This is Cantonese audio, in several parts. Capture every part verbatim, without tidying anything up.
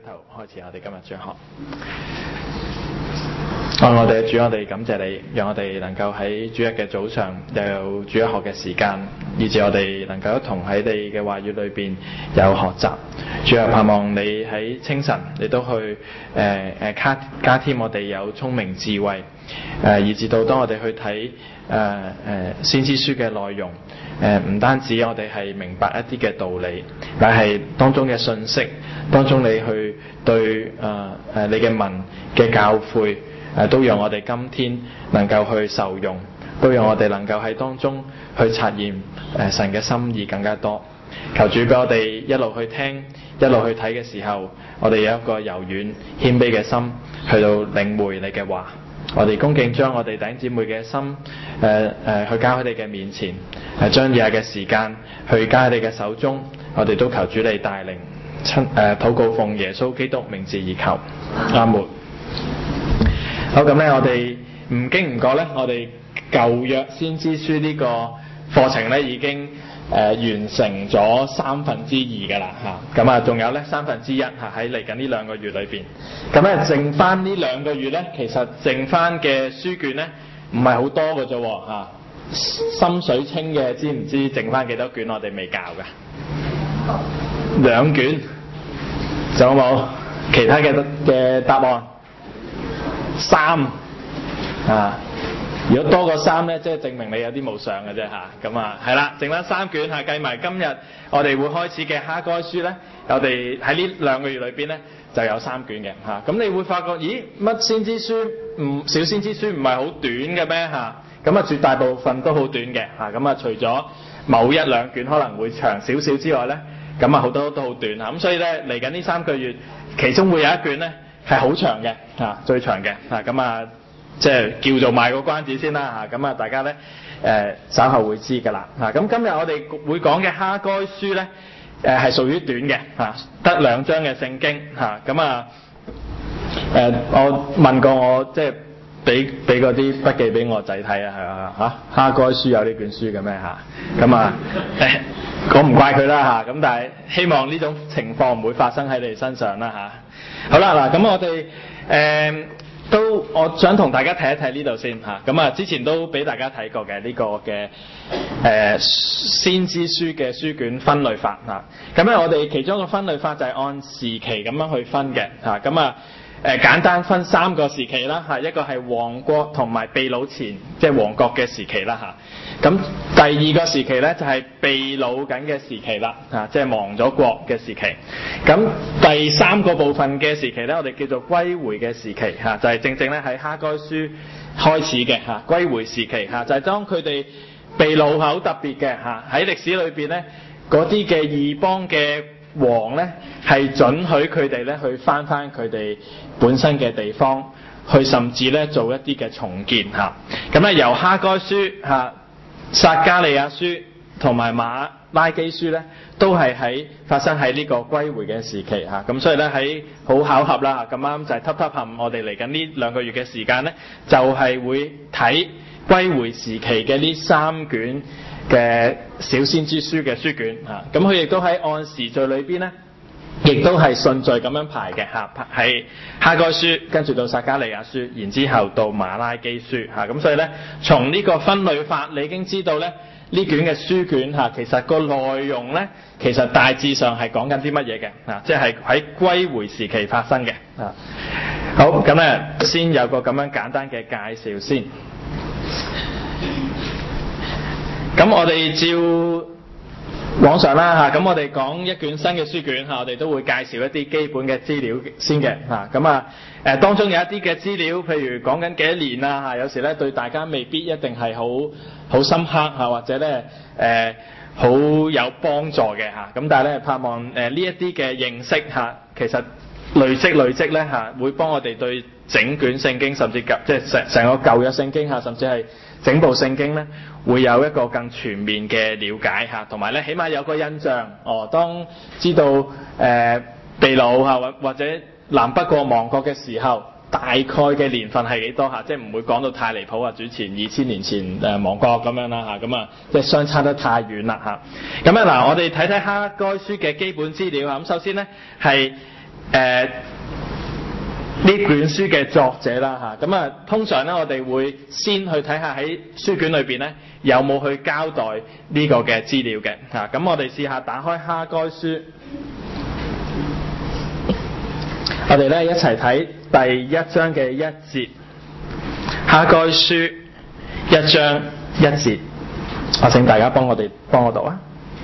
頭開始我哋今日主學。愛我哋嘅主，我哋感謝你，讓我哋能夠喺主日嘅早上又有主日學嘅時間，以致我哋能夠一同喺你嘅話語裏邊有學習。主啊，盼望你喺清晨你都去誒誒加加添我哋有聰明智慧，誒、呃、以致到當我哋去睇誒誒先知書嘅內容，誒、呃、唔單止我哋係明白一啲嘅道理，但係當中嘅信息，當中你去對誒誒、呃、你嘅民嘅教誨。誒都讓我哋今天能夠去受用，都讓我哋能夠喺當中去察驗誒神嘅心意更加多。求主俾我哋一路去聽，一路去睇嘅時候，我哋有一個柔軟謙卑嘅心，去到領會你嘅話。我哋恭敬將我哋弟兄姊妹嘅心誒誒、呃呃、去交喺你嘅面前，誒將以下嘅時間去交喺你嘅手中。我哋都求主你帶領親誒禱告奉耶穌基督名字而求，阿門。好，咁咧，我哋唔經唔覺咧，我哋舊約先知書呢個課程咧已經誒、呃、完成咗三分之二㗎啦嚇，咁啊仲有咧三分之一嚇喺嚟緊呢兩個月裏邊，咁咧剩翻呢兩個月咧，其實剩翻嘅書卷咧唔係好多㗎啫喎嚇，心水清嘅知唔知剩翻幾多卷我哋未教㗎？兩卷，仲有冇其他嘅嘅答案？三啊，如果多過三咧，即係證明你有啲冇上嘅啫嚇。咁啊，係啦，剩翻三卷嚇，計埋今日我哋會開始嘅哈該書咧，我哋喺呢兩個月裏邊咧就有三卷嘅嚇。咁、啊、你會發覺，咦，乜先知書唔小先知書唔係好短嘅咩嚇？咁啊，絕大部分都好短嘅嚇。咁啊，除咗某一兩卷可能會長少少之外咧，咁啊好多都好短嚇。咁所以咧嚟緊呢三個月，其中會有一卷咧係好長嘅嚇、啊，最長嘅嚇。咁啊，即係叫做賣個關子先啦嚇。咁啊，大家咧誒、呃、稍後會知㗎啦嚇。咁、啊、今日我哋會講嘅哈該書咧誒係屬於短嘅嚇，得、啊、兩章嘅聖經嚇。咁啊誒、啊，我問過我即係俾俾嗰啲筆記俾我仔睇啊，係啊嚇。哈該書有呢卷書嘅咩嚇？咁啊誒，我唔怪佢啦嚇。咁但係希望呢種情況唔會發生喺你哋身上啦嚇。啊好啦，嗱，咁我哋誒、呃、都，我想同大家睇一睇呢度先嚇。咁啊，之前都俾大家睇過嘅呢、這個嘅誒、呃、先知書嘅書卷分類法嚇。咁咧，我哋其中一個分類法就係按時期咁樣去分嘅嚇。咁啊誒、呃、簡單分三個時期啦嚇，一個係亡國同埋被擄前，即係亡國嘅時期啦嚇。咁第二個時期咧就係、是、被擄緊嘅時期啦嚇，即係亡咗國嘅時期。咁第三個部分嘅時期咧，我哋叫做歸回嘅時期嚇，就係、是、正正咧喺哈該書開始嘅嚇，歸回時期嚇，就係、是、當佢哋被擄係好特別嘅嚇，喺歷史裏邊咧嗰啲嘅異邦嘅王咧係准許佢哋咧去返返佢哋本身嘅地方，去甚至咧做一啲嘅重建嚇。咁咧由哈該書嚇、撒迦利亞書同埋馬拉基書咧，都係喺發生喺呢個歸回嘅時期嚇。咁所以咧喺好巧合啦嚇，咁啱就係揼揼冚我哋嚟緊呢兩個月嘅時間咧，就係、是、會睇歸回時期嘅呢三卷嘅小先知書嘅書卷嚇。咁佢亦都喺按時序裏邊咧，亦都係順序咁樣排嘅嚇，係哈該書，跟住到撒迦利亞書，然之後到馬拉基書嚇。咁所以咧，從呢個分類法，你已經知道咧呢卷嘅書卷嚇，其實個內容咧，其實大致上係講緊啲乜嘢嘅嚇，即係喺歸回時期發生嘅嚇。好，咁咧先有個咁樣簡單嘅介紹先。咁我哋照往上啦嚇，咁我哋講一卷新嘅書卷嚇，我哋都會介紹一啲基本嘅資料先嘅嚇。咁啊誒，當中有一啲嘅資料，譬如講緊幾多年啊嚇，有時咧對大家未必一定係好好深刻嚇，或者咧誒好有幫助嘅嚇。咁但係咧盼望誒呢一啲嘅認識嚇，其實累積累積咧嚇，會幫我哋對整卷聖經，甚至即係成成個舊約聖經嚇，甚至係整部聖經咧，會有一個更全面嘅了解嚇，同埋咧起碼有個印象哦。當知道誒、呃、被擄嚇或或者南北國亡國嘅時候，大概嘅年份係幾多嚇？即係唔會講到太離譜啊！主前二千年前誒亡國咁樣啦嚇，咁啊即係相差得太遠啦嚇。咁啊嗱，我哋睇睇哈該書嘅基本資料啊。咁首先咧係誒呢卷書嘅作者啦嚇，咁啊通常咧我哋會先去睇下喺書卷裏邊咧有冇去交代呢個嘅資料嘅嚇，咁我哋試下打開哈該書，我哋咧一齊睇第一章嘅一節，哈該書一章一節，我請大家幫我哋幫我讀啊。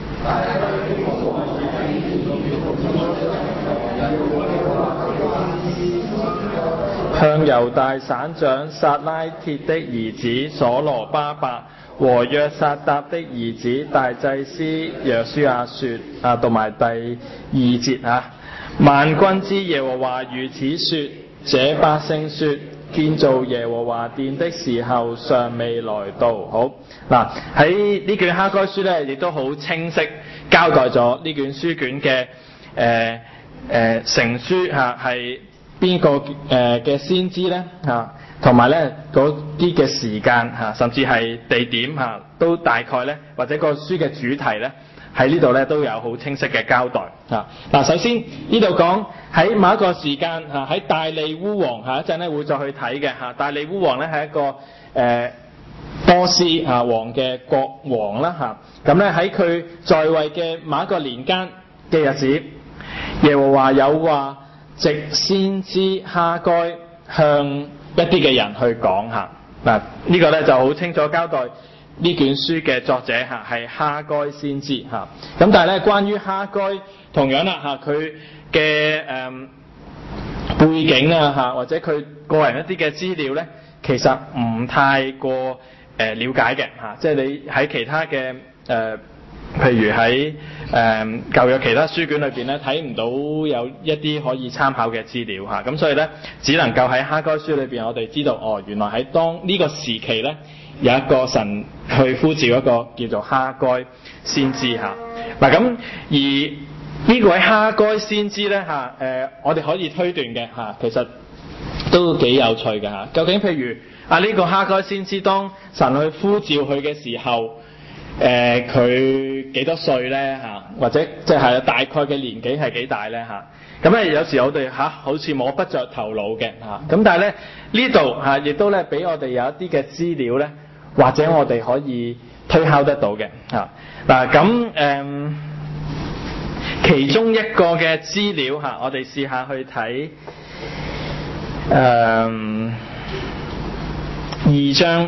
向猶大省長撒拉鐵的兒子所羅巴伯和約撒答的兒子大祭司約書亞說啊，同埋第二節啊，萬軍之耶和華如此說：這百姓說，建造耶和華殿的時候尚未來到。好嗱，喺呢卷哈該書咧，亦都好清晰交代咗呢卷書卷嘅誒誒成書嚇係邊個誒嘅先知咧嚇，同埋咧嗰啲嘅時間嚇，甚至係地點嚇，都大概咧或者個書嘅主題咧喺呢度咧都有好清晰嘅交代嚇。嗱，首先呢度講喺某一個時間嚇，喺大利烏王下一陣咧會再去睇嘅嚇。大利烏王咧係一個誒、呃、波斯嚇王嘅國王啦嚇。咁咧喺佢在位嘅某一個年間嘅日子，耶和華有話藉先知哈該向一啲嘅人去講下嗱，呢個咧就好清楚交代呢卷書嘅作者嚇係哈該先知嚇。咁但係咧關於哈該同樣啦嚇，佢嘅誒背景啊嚇，或者佢個人一啲嘅資料咧，其實唔太過誒、呃、了解嘅嚇。即係你喺其他嘅誒。呃譬如喺誒、呃、舊約其他書卷裏邊咧，睇唔到有一啲可以參考嘅資料嚇，咁、啊、所以咧只能夠喺哈該書裏邊，我哋知道哦，原來喺當呢個時期咧有一個神去呼召一個叫做哈該先知嚇。嗱、啊、咁而呢位哈該先知咧嚇誒，我哋可以推斷嘅嚇，其實都幾有趣嘅嚇、啊。究竟譬如啊呢、這個哈該先知當神去呼召佢嘅時候，誒佢幾多歲咧嚇？或者即係大概嘅年紀係幾大咧嚇？咁咧有時我哋嚇、啊、好似摸不着頭腦嘅嚇。咁、啊、但係咧呢度嚇亦都咧俾我哋有一啲嘅資料咧，或者我哋可以推敲得到嘅嚇。嗱咁誒其中一個嘅資料嚇、啊，我哋試下去睇誒、啊、二章。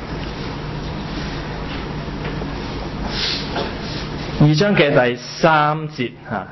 二章嘅第三節嚇，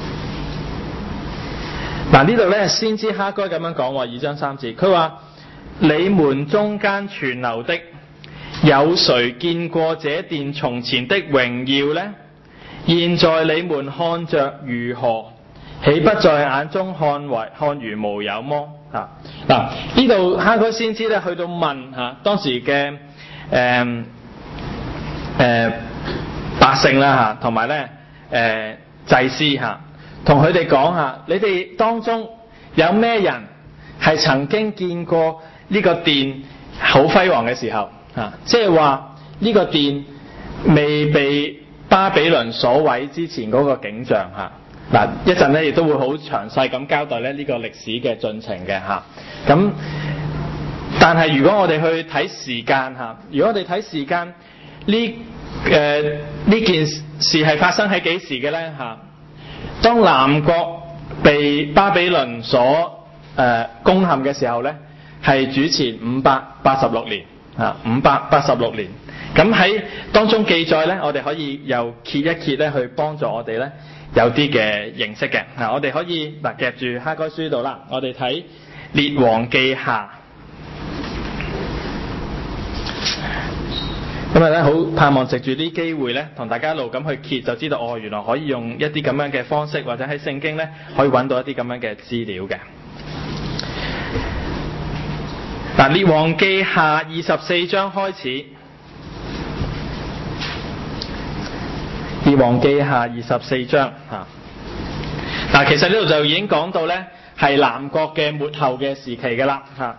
嗱呢度咧先知哈該咁樣講喎，二章三節，佢話：你們中間存留的，有誰見過這殿從前的榮耀呢？現在你們看着如何？豈不在眼中看為看如無有麼？嚇嗱，呢度哈該先知咧去到問嚇當時嘅誒誒。呃呃百姓啦嚇，同埋咧誒祭司嚇，同佢哋講下，你哋當中有咩人係曾經見過呢個殿好輝煌嘅時候嚇？即係話呢個殿未被巴比倫所毀之前嗰個景象嚇。嗱一陣咧亦都會好詳細咁交代咧呢個歷史嘅進程嘅嚇。咁但係如果我哋去睇時間嚇，如果我哋睇時間呢？誒呢、呃、件事係發生喺幾時嘅咧嚇？當南國被巴比倫所誒、呃、攻陷嘅時候咧，係主前五百八十六年嚇，五百八十六年。咁喺當中記載咧，我哋可以又揭一揭咧，去幫助我哋咧有啲嘅認識嘅嚇。我哋可以嗱夾住哈該書度啦，我哋睇列王記下。咁啊咧，好盼望藉住啲機會咧，同大家一路咁去揭，就知道哦，原來可以用一啲咁樣嘅方式，或者喺聖經咧可以揾到一啲咁樣嘅資料嘅。嗱，列王記下二十四章開始，列王記下二十四章嚇。嗱，其實呢度就已經講到咧，係南國嘅末後嘅時期㗎啦嚇。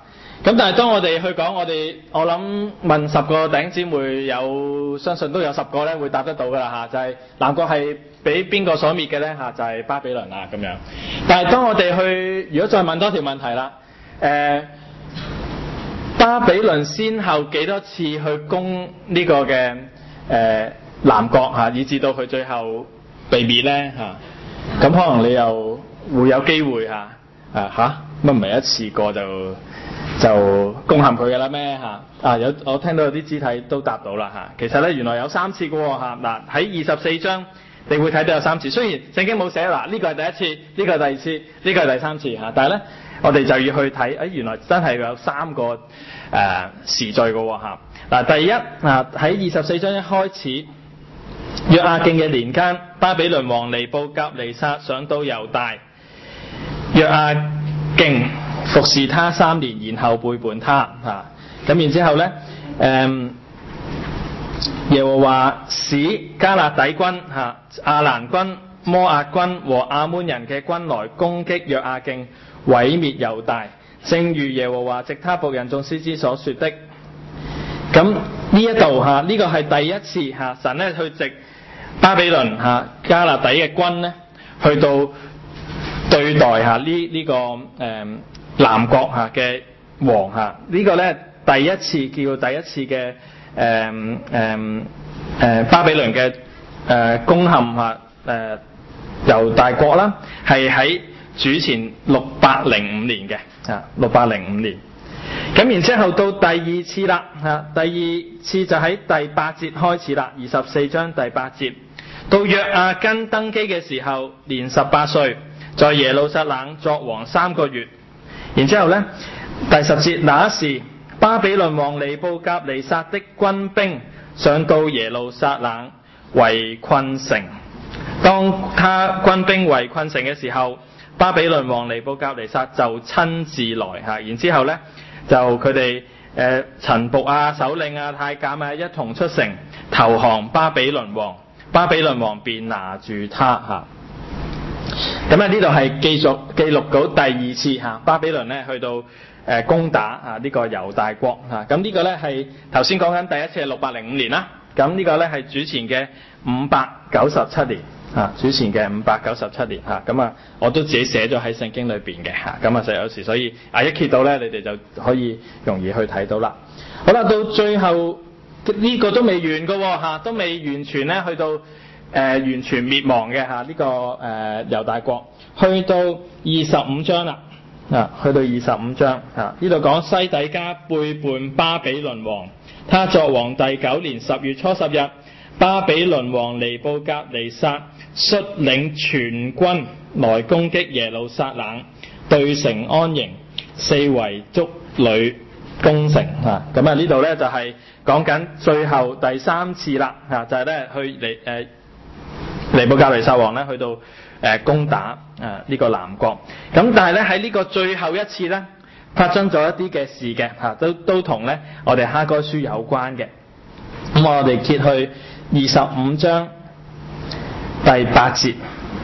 咁但係當我哋去講，我哋我諗問十個弟兄姊妹有，相信都有十個咧會答得到㗎啦嚇，就係、是、南國係俾邊個所滅嘅咧嚇？就係、是、巴比倫啊咁樣。但係當我哋去，如果再問多條問題啦，誒、呃、巴比倫先後幾多次去攻呢個嘅誒、呃、南國嚇，以至到佢最後被滅咧嚇？咁可能你又會有機會嚇啊嚇乜唔係一次過就就攻陷佢嘅啦咩嚇？啊有我聽到有啲肢體都答到啦嚇。其實咧原來有三次嘅喎嚇。嗱喺二十四章你會睇到有三次。雖然聖經冇寫嗱呢個係第一次，呢個係第二次，呢個係第三次嚇，但係咧我哋就要去睇，誒原來真係有三個誒、呃、時序嘅喎嚇。嗱第一啊喺二十四章一開始，約亞敬嘅年間，巴比倫王尼布甲尼撒上到猶大，約亞敬服侍他三年，然後背叛他嚇。咁然之後咧，誒、嗯、耶和華使迦勒底軍嚇、亞蘭軍、摩押軍和亞捫人嘅軍來攻擊約亞敬，毀滅猶大，正如耶和華藉他僕人眾先知所說的。咁呢一度嚇，呢個係第一次嚇，神咧去藉巴比倫嚇迦勒底嘅軍咧，去到對待嚇呢呢個誒、嗯、南國嚇嘅王嚇，這個、呢個咧第一次叫第一次嘅誒誒誒巴比倫嘅誒、呃、攻陷嚇誒猶大國啦，係喺主前六百零五年嘅嚇，六百零五年。咁然之後到第二次啦嚇，第二次就喺第八節開始啦，二十四章第八節，到約亞根登基嘅時候，年十八歲，在耶路撒冷作王三個月。然之後咧，第十節，那時巴比倫王尼布甲尼撒的軍兵上到耶路撒冷圍困城。當他軍兵圍困城嘅時候，巴比倫王尼布甲尼撒就親自來嚇。然之後咧，就佢哋誒臣僕啊、首領啊、太監啊一同出城投降巴比倫王。巴比倫王便拿住他嚇。咁啊呢度係記錄記錄到第二次嚇巴比倫咧去到誒攻打啊呢個猶大國嚇。咁呢個咧係頭先講緊第一次係六百零五年啦。咁呢個咧係主前嘅五百九十七年嚇，主前嘅五百九十七年嚇。咁啊我都自己寫咗喺聖經裏邊嘅嚇。咁啊就有時所以啊一揭到咧，你哋就可以容易去睇到啦。好啦，到最後呢個都未完嘅喎嚇，都未完全咧去到。誒、呃、完全滅亡嘅嚇呢個誒猶、呃、大國，去到二十五章啦啊，去到二十五章啊，呢度講西底家背叛巴比倫王，他作王第九年十月初十日，巴比倫王尼布甲尼撒率領全軍來攻擊耶路撒冷，對城安營，四圍築壘攻城啊。咁啊呢度咧就係講緊最後第三次啦啊，就係、是、咧去嚟誒。呃尼布甲尼撒王咧去到誒、呃、攻打啊呢、這個南國，咁但係咧喺呢個最後一次咧發生咗一啲嘅事嘅嚇、啊，都都同咧我哋哈該書有關嘅。咁我哋揭去二十五章第八節，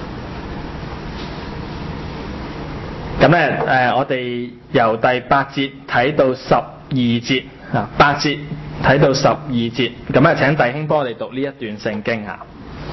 咁咧誒我哋由第八節睇到十二節啊，八節睇到十二節，咁啊請弟兄幫我哋讀呢一段聖經嚇。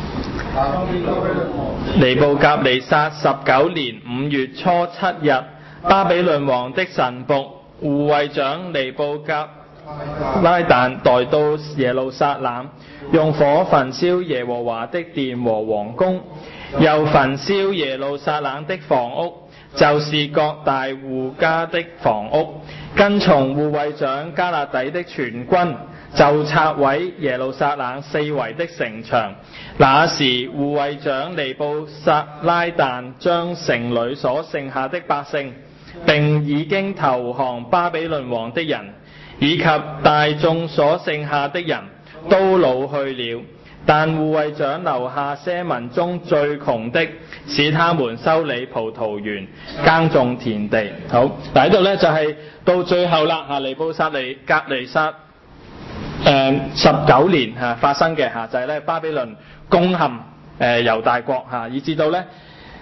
尼布甲尼撒十九年五月初七日，巴比倫王的臣僕護衛長尼布甲拉旦來到耶路撒冷，用火焚燒耶和華的殿和王宮，又焚燒耶路撒冷的房屋，就是各大戶家的房屋。跟從護衛長迦勒底的全軍，就拆毀耶路撒冷四圍的城牆。那時護衛長尼布撒拉旦將城裏所剩下的百姓，並已經投降巴比倫王的人，以及大眾所剩下的人都老去了。但護衛長留下些民中最窮的，使他們修理葡萄園、耕種田地。好，嗱喺度呢就係、是、到最後啦嚇，尼布撒尼甲尼撒誒十九年嚇發生嘅嚇，就係、是、咧巴比倫攻陷誒猶大國嚇，以至到咧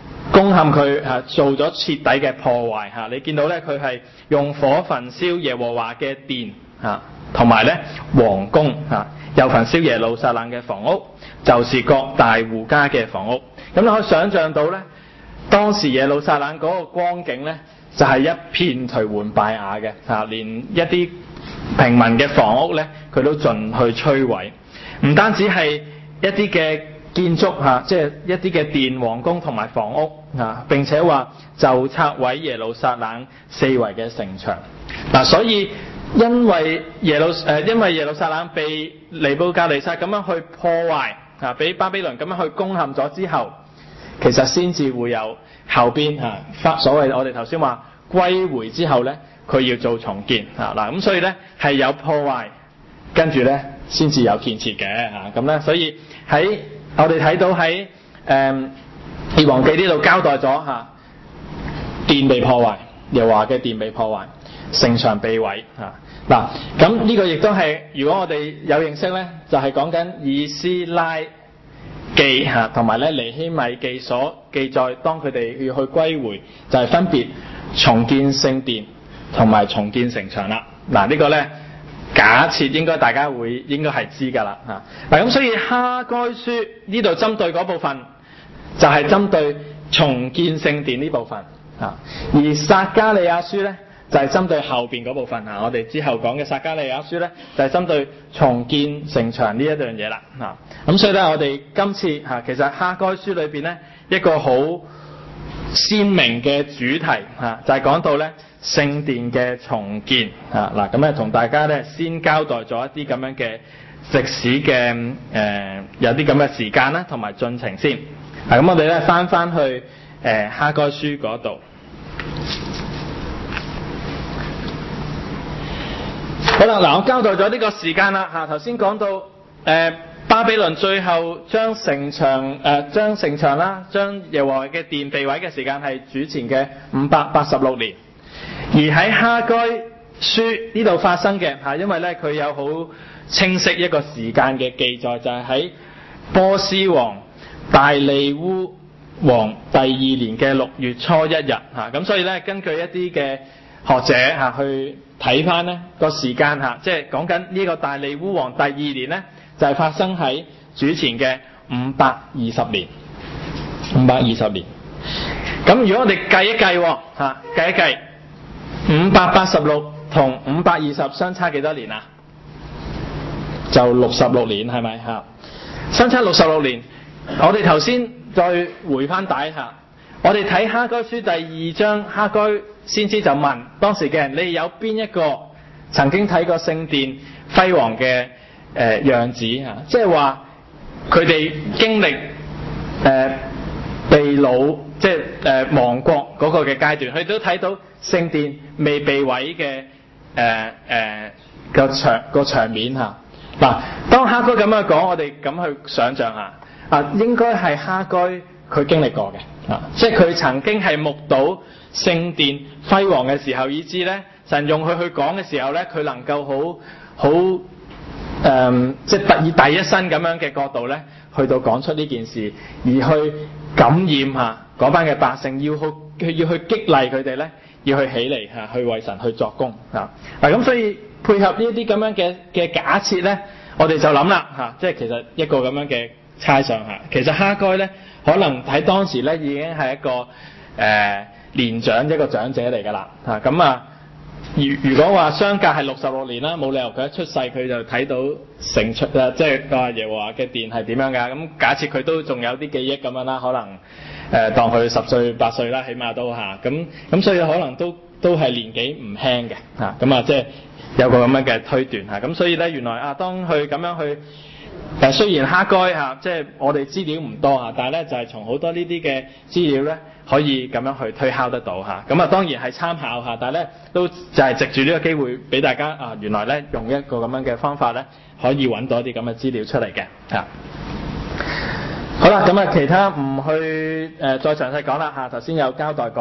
攻陷佢嚇，做咗徹底嘅破壞嚇。你見到咧，佢係用火焚燒耶和華嘅殿嚇，同埋咧王宮嚇，又焚燒耶路撒冷嘅房屋，就是各大戶家嘅房屋。咁你可以想像到咧，當時耶路撒冷嗰個光景咧，就係、是、一片頹垣敗瓦嘅嚇，連一啲平民嘅房屋咧，佢都盡去摧毀。唔單止係一啲嘅建築嚇，即係一啲嘅殿、王宮同埋房屋嚇，並且話就拆毀耶路撒冷四圍嘅城牆。嗱，所以因為耶路誒，因為耶路撒冷被尼布甲尼撒咁樣去破壞嚇，俾巴比倫咁樣去攻陷咗之後，其實先至會有後邊嚇發所謂我哋頭先話歸回之後咧，佢要做重建嚇嗱，咁所以咧係有破壞，跟住咧先至有建設嘅嚇，咁咧所以喺我哋睇到喺誒列王記呢度交代咗嚇，殿被破壞，耶和華嘅殿被破壞，城牆被毀嚇嗱。咁呢個亦都係如果我哋有認識咧，就係講緊以斯拉記嚇同埋咧尼希米記所記載，當佢哋要去歸回，就係、是、分別重建聖殿同埋重建城牆啦。嗱、這個、呢個咧。假設應該大家會應該係知㗎啦嚇，嗱咁所以哈該書呢度針對嗰部分就係、是、針對重建聖殿呢部分嚇，而撒迦利亞書咧就係、是、針對後邊嗰部分嚇，我哋之後講嘅撒迦利亞書咧就係、是、針對重建城牆呢一樣嘢啦嚇，咁所以咧我哋今次嚇其實哈該書裏邊咧一個好鮮明嘅主題嚇就係、是、講到咧。聖殿嘅重建啊，嗱咁咧同大家咧先交代咗一啲咁樣嘅歷史嘅誒、呃、有啲咁嘅時間啦，同埋進程先。啊，咁我哋咧翻翻去誒、呃、哈該書嗰度。好啦，嗱我交代咗呢個時間啦嚇，頭先講到誒、呃、巴比倫最後將城牆誒將城牆啦，將耶和華嘅殿被毀嘅時間係主前嘅五百八十六年。而喺哈該書呢度發生嘅嚇，因為咧佢有好清晰一個時間嘅記載，就係、是、喺波斯王大利烏王第二年嘅六月初一日嚇，咁所以咧根據一啲嘅學者嚇去睇翻呢個時間嚇，即係講緊呢個大利烏王第二年咧就係、是、發生喺主前嘅五百二十年，五百二十年。咁如果我哋計一計嚇，計一計。五百八十六同五百二十相差幾多年啊？就六十六年，係咪嚇？相差六十六年。我哋頭先再回翻帶下，我哋睇哈該書第二章，哈該先知就問當時嘅人：你有邊一個曾經睇過聖殿輝煌嘅誒、呃、樣子嚇？即係話佢哋經歷誒、呃、被擄，即係誒亡國嗰個嘅階段，佢都睇到。聖殿未被毀嘅誒誒個場個場面嚇嗱，當哈該咁樣講，我哋咁去想像下啊，應該係哈該佢經歷過嘅啊，即係佢曾經係目睹聖殿輝煌嘅時候，以致咧神用佢去講嘅時候咧，佢能夠好好誒，即係以第一身咁樣嘅角度咧，去到講出呢件事，而去感染下嗰班嘅百姓，要去要去激勵佢哋咧。要去起嚟嚇，去為神去作工嚇。嗱咁所以配合呢一啲咁樣嘅嘅假設咧，我哋就諗啦嚇，即係其實一個咁樣嘅猜想嚇。其實哈該咧，可能喺當時咧已經係一個誒、呃、年長一個長者嚟㗎啦嚇。咁啊，如如果話相隔係六十六年啦，冇理由佢一出世佢就睇到成出啊，即係個耶和華嘅殿係點樣㗎？咁假設佢都仲有啲記憶咁樣啦，可能。誒、呃、當佢十歲八歲啦，起碼都嚇咁咁，所以可能都都係年紀唔輕嘅嚇，咁啊即係有個咁樣嘅推斷嚇，咁所以咧原來啊當佢咁樣去誒、呃，雖然哈該嚇即係我哋資料唔多嚇，但係咧就係、是、從好多呢啲嘅資料咧可以咁樣去推敲得到嚇，咁啊當然係參考嚇，但係咧都就係藉住呢個機會俾大家啊，原來咧用一個咁樣嘅方法咧可以揾到一啲咁嘅資料出嚟嘅嚇。好啦，咁啊，其他唔去誒、呃、再詳細講啦嚇，頭先有交代過嘅。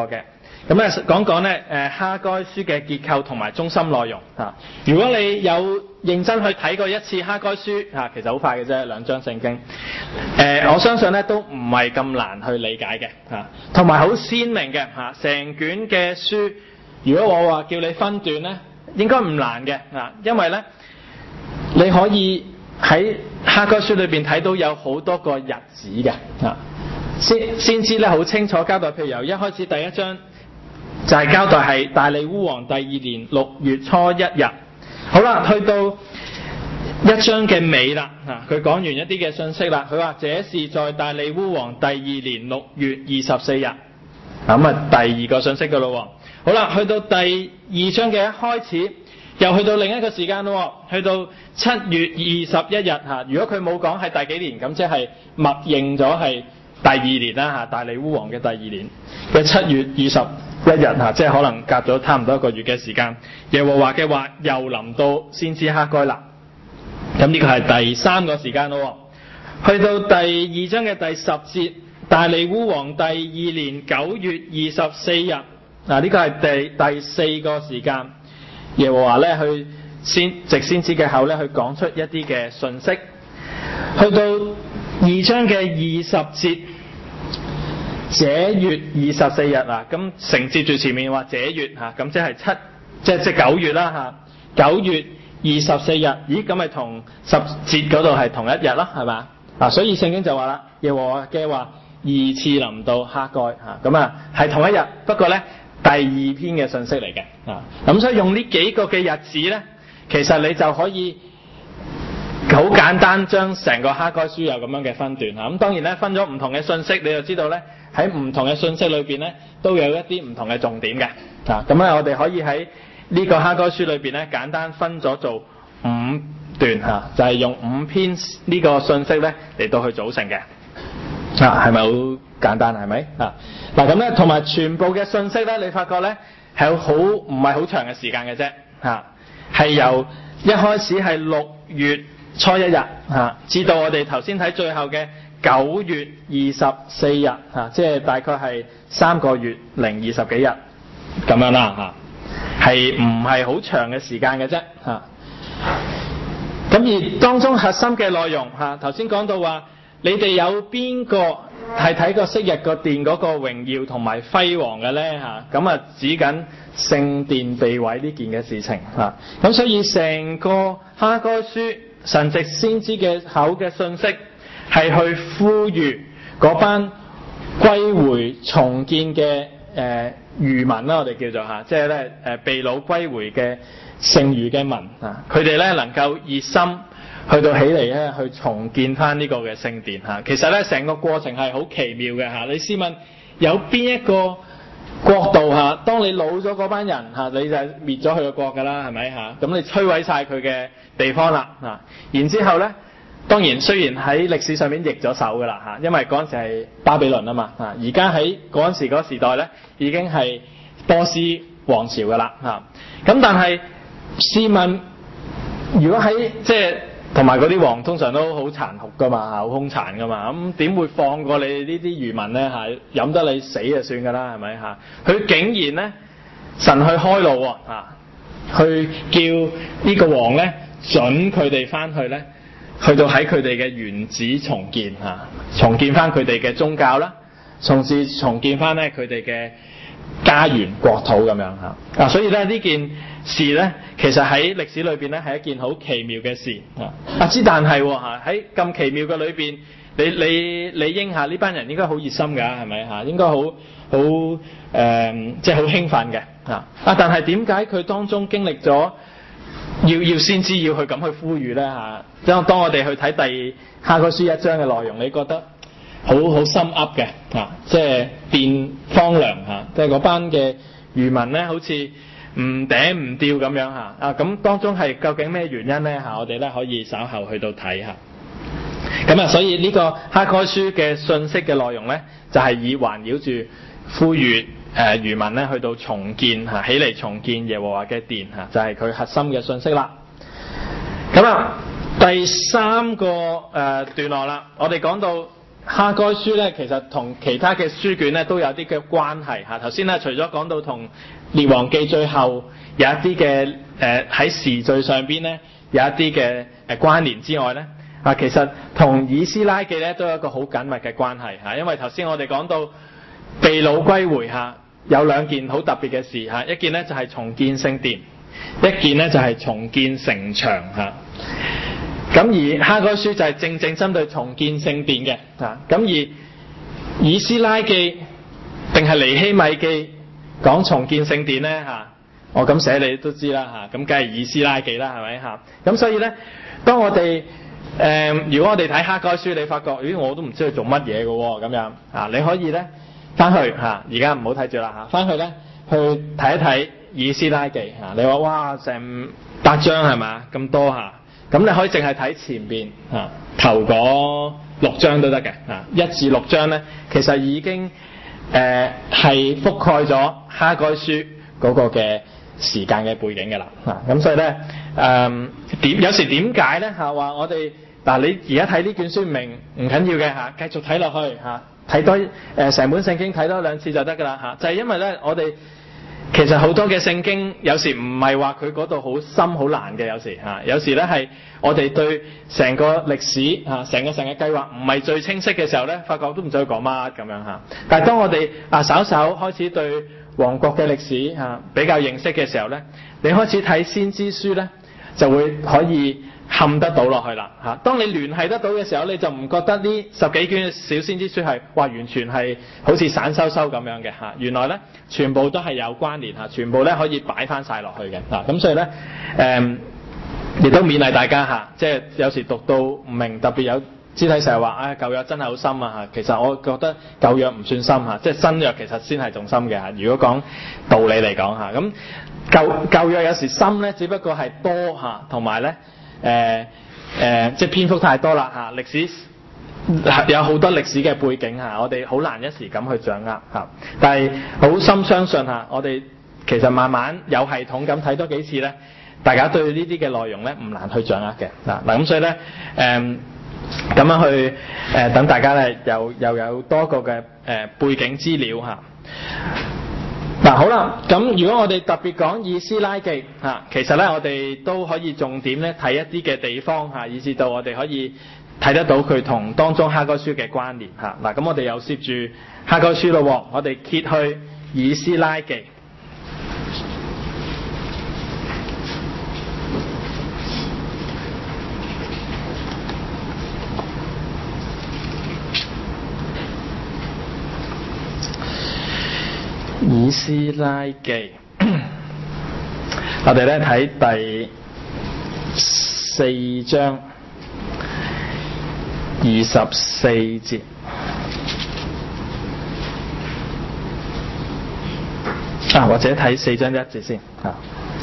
咁咧講講咧誒哈該書嘅結構同埋中心內容嚇。如果你有認真去睇過一次哈該書嚇，其實好快嘅啫，兩章聖經。誒、呃、我相信咧都唔係咁難去理解嘅嚇，同埋好鮮明嘅嚇。成卷嘅書，如果我話叫你分段咧，應該唔難嘅嚇，因為咧你可以喺哈該書裏邊睇到有好多個日子嘅嚇，先先知咧好清楚交代，譬如由一開始第一章。就係交代係大利烏王第二年六月初一日，好啦，去到一章嘅尾啦，啊，佢講完一啲嘅信息啦，佢話這是在大利烏王第二年六月二十四日，咁啊第二個信息噶咯，好啦，去到第二章嘅一開始，又去到另一個時間咯，去到七月二十一日吓，如果佢冇講係第幾年，咁即係默認咗係第二年啦吓，大利烏王嘅第二年嘅七月二十。一日嚇，即係可能隔咗差唔多一個月嘅時間，耶和華嘅話又臨到先知哈該啦。咁呢個係第三個時間咯。去到第二章嘅第十節，大利烏王第二年九月二十四日，嗱呢個係第第四個時間，耶和華咧去先藉先知嘅口咧去講出一啲嘅信息。去到二章嘅二十節。這月二十四日啊，咁承接住前面話這月嚇，咁即係七，即係即係九月啦嚇。九月二十四日，咦咁咪同十節嗰度係同一日啦，係嘛？啊，所以聖經就話啦，耶和華嘅話二次臨到哈該嚇，咁啊係同一日，不過咧第二篇嘅信息嚟嘅啊，咁所以用呢幾個嘅日子咧，其實你就可以好簡單將成個哈該書有咁樣嘅分段嚇。咁當然咧分咗唔同嘅信息，你就知道咧。喺唔同嘅信息裏邊咧，都有一啲唔同嘅重點嘅，啊，咁咧我哋可以喺呢個哈該書裏邊咧，簡單分咗做五段嚇，啊，就係、是、用五篇呢個信息咧嚟到去組成嘅，啊，係咪好簡單？係咪啊？嗱咁咧，同埋全部嘅信息咧，你發覺咧係好唔係好長嘅時間嘅啫，嚇，係由一開始係六月初一日嚇，至到我哋頭先睇最後嘅。九月二十四日嚇，即係大概係三個月零二十幾日咁樣啦嚇，係唔係好長嘅時間嘅啫嚇？咁而當中核心嘅內容嚇，頭先講到話，你哋有邊個係睇過昔日個殿嗰個榮耀同埋輝煌嘅咧嚇？咁啊指緊聖殿被毀呢件嘅事情嚇。咁所以成個哈該書神藉先知嘅口嘅信息。係去呼籲嗰班歸回重建嘅誒餘民啦，我哋叫做嚇，即係咧誒被擄歸回嘅剩餘嘅民啊，佢哋咧能夠熱心去到起嚟咧，去重建翻呢個嘅聖殿嚇。其實咧成個過程係好奇妙嘅嚇。你試問有邊一個國度嚇，當你老咗嗰班人嚇，你就滅咗佢個國㗎啦，係咪嚇？咁你摧毀晒佢嘅地方啦啊，然之後咧。當然，雖然喺歷史上面易咗手噶啦嚇，因為嗰陣時係巴比倫啊嘛嚇，而家喺嗰陣時嗰個時代咧已經係波斯王朝噶啦嚇。咁但係試問，如果喺即係同埋嗰啲王通常都好殘酷噶嘛嚇，好兇殘噶嘛，咁點會放過你呢啲餘民咧嚇？飲得你死就算噶啦，係咪嚇？佢竟然咧神去開路喎嚇，去叫呢個王咧準佢哋翻去咧。去到喺佢哋嘅原址重建嚇，重建翻佢哋嘅宗教啦，從事重建翻咧佢哋嘅家園國土咁樣嚇。啊，所以咧呢件事咧，其實喺歷史裏邊咧係一件好奇妙嘅事嚇。啊，之但係嚇喺咁奇妙嘅裏邊，你你理應下呢班人應該好熱心㗎，係咪嚇？應該好好誒，即係好興奮嘅嚇。啊，但係點解佢當中經歷咗？要要先知要去咁去呼籲咧嚇，當當我哋去睇第哈該書一章嘅內容，你覺得好好心噏嘅嚇，即係變荒涼嚇，即係嗰班嘅餘民咧，好似唔頂唔掉咁樣嚇啊！咁當中係究竟咩原因咧嚇？我哋咧可以稍後去到睇下。咁啊，所以呢個哈該書嘅信息嘅內容咧，就係、是、以環繞住呼籲。誒餘民咧去到重建嚇，起嚟重建耶和華嘅殿嚇，就係、是、佢核心嘅信息啦。咁啊，第三個誒、呃、段落啦，我哋講到哈該書咧，其實同其他嘅書卷咧都有啲嘅關係嚇。頭先咧，除咗講到同列王記最後有一啲嘅誒喺時序上邊咧有一啲嘅誒關聯之外咧，啊其實同以斯拉記咧都有一個好緊密嘅關係嚇。因為頭先我哋講到被擄歸回嚇，有兩件好特別嘅事嚇，一件咧就係重建聖殿，一件咧就係重建城牆嚇。咁而哈該書就係正正針對重建聖殿嘅啊，咁而以斯拉記定係尼希米記講重建聖殿咧嚇，我咁寫你都知啦嚇，咁梗係以斯拉記啦係咪嚇？咁所以咧，當我哋誒、呃、如果我哋睇哈該書，你發覺咦我都唔知佢做乜嘢嘅喎咁樣啊，你可以咧翻去嚇，而家唔好睇住啦嚇，翻去咧去睇一睇以斯拉記嚇，你話哇成八章係嘛咁多嚇？咁你可以淨係睇前邊啊頭嗰六章都得嘅啊，一至六章咧，其實已經誒係、呃、覆蓋咗哈該書嗰個嘅時間嘅背景嘅啦啊，咁所以咧誒點有時點解咧嚇話我哋嗱、啊、你而家睇呢卷書唔明唔緊要嘅嚇，繼續睇落去嚇，睇、啊、多誒成、呃、本聖經睇多兩次就得噶啦嚇，就係、是、因為咧我哋。其實好多嘅聖經有時唔係話佢嗰度好深好難嘅，有時嚇，有時咧係我哋對成個歷史嚇、成個成嘅計劃唔係最清晰嘅時候咧，發覺都唔知佢講乜咁樣嚇。但係當我哋啊稍稍開始對王國嘅歷史嚇比較認識嘅時候咧，你開始睇先知書咧，就會可以冚得到落去啦嚇。當你聯繫得到嘅時候，你就唔覺得呢十幾卷嘅小先知書係話完全係好似散修修咁樣嘅嚇。原來咧全部都係有關聯嚇，全部咧可以擺翻晒落去嘅嚇。咁所以咧誒，亦都勉勵大家嚇，即係有時讀到唔明，特別有肢體成日話啊舊約真係好深啊嚇。其實我覺得舊約唔算深嚇，即係新約其實先係仲深嘅嚇。如果講道理嚟講嚇，咁舊舊約有時深咧，只不過係多嚇，同埋咧。誒誒、呃呃，即係篇幅太多啦嚇，歷史有好多歷史嘅背景嚇，我哋好難一時咁去掌握嚇。但係好深相信嚇，我哋其實慢慢有系統咁睇多幾次咧，大家對呢啲嘅內容咧唔難去掌握嘅嗱嗱咁，所以咧誒。呃咁樣去誒、呃，等大家咧又又有多個嘅誒、呃、背景資料嚇。嗱、啊、好啦，咁如果我哋特別講以斯拉記嚇、啊，其實咧我哋都可以重點咧睇一啲嘅地方嚇、啊，以至到我哋可以睇得到佢同當中哈該書嘅關聯嚇。嗱、啊，咁我哋又攝住哈該書咯，我哋揭去以斯拉記。以斯拉記，我哋咧睇第四章二十四節啊，或者睇四章一節先啊。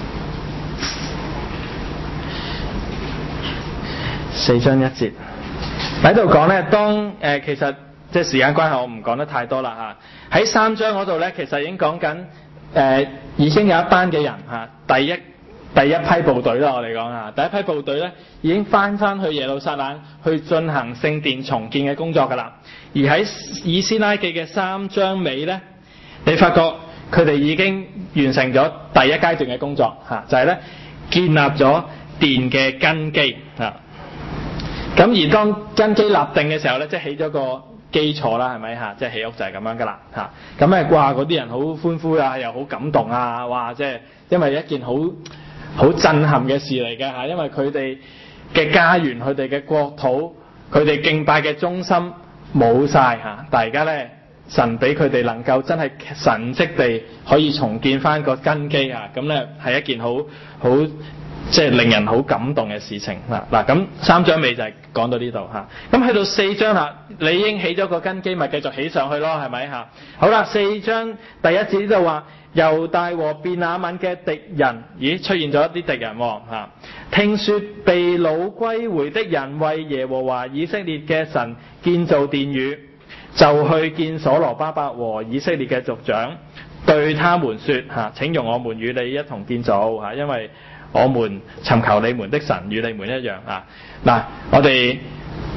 四章一節喺度講咧，當誒、呃、其實即係時間關係，我唔講得太多啦嚇。喺三章嗰度咧，其實已經講緊誒，已經有一班嘅人嚇，第一第一批部隊啦，我哋講嚇，第一批部隊咧已經翻翻去耶路撒冷去進行聖殿重建嘅工作㗎啦。而喺以斯拉記嘅三章尾咧，你發覺佢哋已經完成咗第一階段嘅工作嚇，就係咧建立咗殿嘅根基嚇。咁而當根基立定嘅時候咧，即係起咗個基礎啦，係咪嚇？即係起屋就係咁樣噶啦嚇。咁誒，哇！嗰啲人好歡呼啊，又好感動啊，哇！即係因為一件好好震撼嘅事嚟嘅嚇，因為佢哋嘅家園、佢哋嘅國土、佢哋敬拜嘅中心冇晒嚇，但係而家咧神俾佢哋能夠真係神蹟地可以重建翻個根基啊！咁咧係一件好好即係令人好感動嘅事情嗱嗱。咁三章尾就係講到呢度嚇，咁去到四章啦，你已經起咗個根基，咪繼續起上去咯，係咪嚇？好啦，四章第一節呢度話猶大和便雅憫嘅敵人，咦出現咗一啲敵人喎嚇。聽說被擄歸回的人為耶和華以色列嘅神建造殿宇，就去見所羅巴伯和以色列嘅族長，對他們說嚇：請容我們與你一同建造嚇，因為我們尋求你們的神與你們一樣啊！嗱，我哋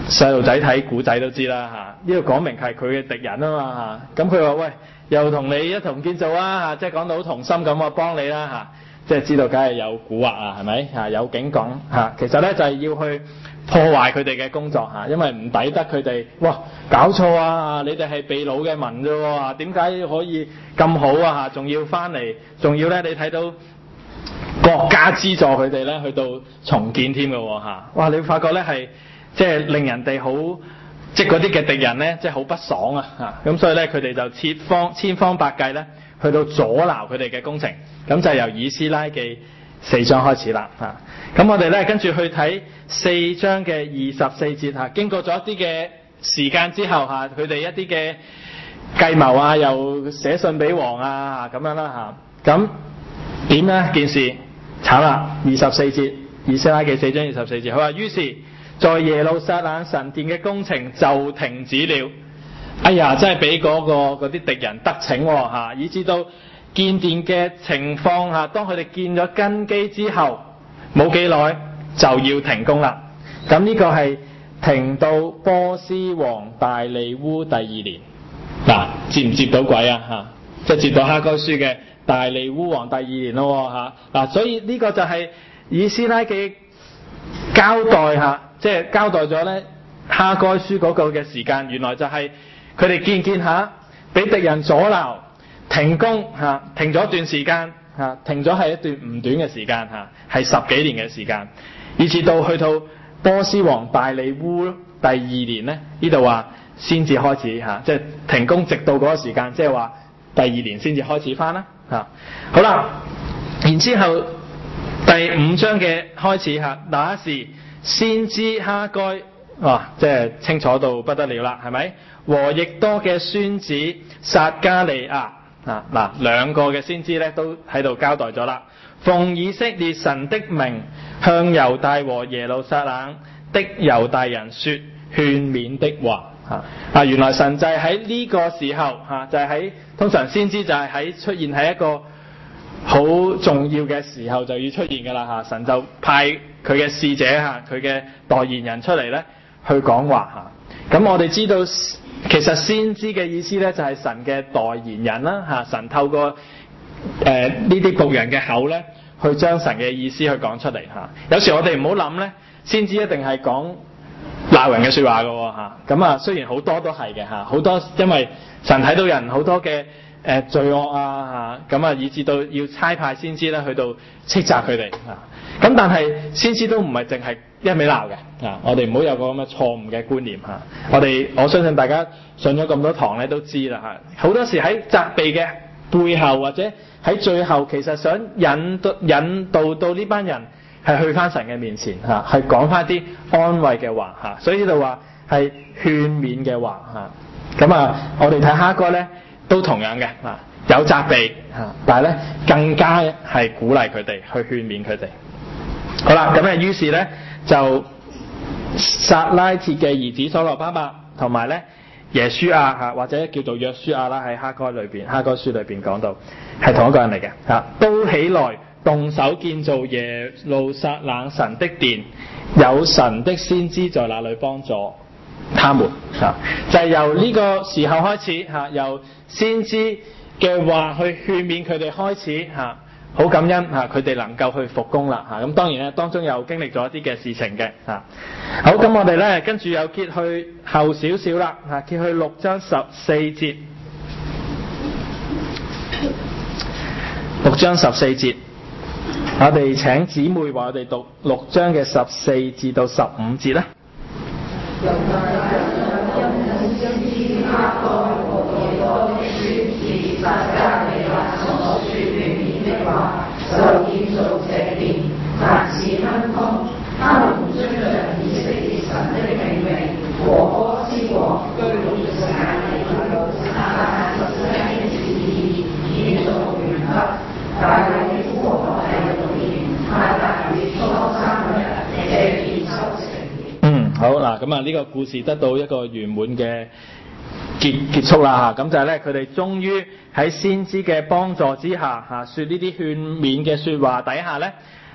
細路仔睇古仔都知啦嚇，呢度講明係佢嘅敵人啊嘛嚇，咁佢話喂，又同你一同建造啊嚇，即係講到好同心咁啊，幫你啦嚇，即係知道梗係有蠱惑啊，係咪嚇？有警講嚇，其實咧就係要去破壞佢哋嘅工作嚇，因為唔抵得佢哋，哇搞錯啊！你哋係被擄嘅民啫喎，點解可以咁好啊嚇？仲要翻嚟，仲要咧你睇到國家資助佢哋咧去到重建添嘅喎嚇，哇！你會發覺咧係即係令人哋好，即係嗰啲嘅敵人咧，即係好不爽啊嚇，咁所以咧佢哋就設方千方百計咧去到阻撓佢哋嘅工程，咁就由以斯拉記四章開始啦嚇。咁我哋咧跟住去睇四章嘅二十四節嚇，經過咗一啲嘅時間之後嚇，佢哋一啲嘅計謀啊，又寫信俾王啊咁樣啦嚇。咁點咧件事慘啦？二十四節，以斯拉記四章二十四節，佢話於是在耶路撒冷神殿嘅工程就停止了。哎呀，真係俾嗰個嗰啲敵人得逞喎嚇，以至到建殿嘅情況下，當佢哋建咗根基之後，冇幾耐就要停工啦。咁呢個係停到波斯王大利烏第二年。嗱，接唔接到鬼啊嚇？即係接到哈該書嘅大利烏王第二年咯嚇。嗱，所以呢個就係以斯拉記交代嚇，即係交代咗咧哈該書嗰個嘅時間，原來就係佢哋見見下，俾敵人阻撓，停工嚇，停咗一段時間嚇，停咗係一段唔短嘅時間嚇，係十幾年嘅時間，以至到去到波斯王大利烏第二年咧，呢度話先至開始嚇，即係停工直到嗰個時間，即係話第二年先至開始翻啦嚇。好啦，然之後第五章嘅開始嚇，那時先知哈該，哇，即係清楚到不得了啦，係咪？和亦多嘅孫子撒迦利亞啊，嗱，兩個嘅先知咧都喺度交代咗啦。奉以色列神的名，向猶大和耶路撒冷的猶大人說勸勉的話啊！啊，原來神就係喺呢個時候嚇，就係喺通常先知就係喺出現喺一個好重要嘅時候就要出現㗎啦嚇，神就派佢嘅使者嚇，佢嘅代言人出嚟咧去講話嚇。咁我哋知道其實先知嘅意思咧就係神嘅代言人啦嚇，神透過誒呢啲僕人嘅口咧去將神嘅意思去講出嚟嚇。有時我哋唔好諗咧，先知一定係講鬧人嘅説話㗎喎嚇。咁啊雖然好多都係嘅嚇，好多因為神睇到人好多嘅誒罪惡啊嚇，咁啊以至到要差派先知咧去到斥責佢哋嚇。咁但係先知都唔係淨係一味鬧嘅啊！我哋唔好有個咁嘅錯誤嘅觀念嚇。我哋我相信大家上咗咁多堂咧都知啦嚇。好多時喺責備嘅背後或者喺最後，其實想引導引導到呢班人係去翻神嘅面前嚇，係講翻啲安慰嘅話嚇。所以呢度話係勸勉嘅話嚇。咁啊，我哋睇哈該咧都同樣嘅啊，有責備嚇，但係咧更加係鼓勵佢哋去勸勉佢哋。好啦，咁啊，於是咧就撒拉鐵嘅兒子所羅巴伯同埋咧耶書亞嚇，或者叫做約書亞啦，喺哈該裏邊，哈該書裏邊講到係同一個人嚟嘅嚇，都起來動手建造耶路撒冷神的殿，有神的先知在那裏幫助他們嚇，就係由呢個時候開始嚇，由先知嘅話去勸勉佢哋開始嚇。好感恩嚇，佢哋能夠去復工啦嚇。咁當然咧，當中又經歷咗一啲嘅事情嘅嚇。好，咁我哋咧跟住又揭去後少少啦嚇，揭去六章十四節。六章十四節，我哋請姊妹為我哋讀六章嘅十四至到十五節啦。 手建造這殿，凡事亨通，他們遵着以色列神的命令和波斯王居魯士亞尼亞達特西的旨意，建造完畢。大利烏王第六年，亞達月初三日，這殿修成了。 嗯，好嗱，咁啊呢個故事得到一個圓滿嘅結結束啦嚇，咁就係咧佢哋終於喺先知嘅幫助之下嚇，説呢啲勸勉嘅説話底下咧，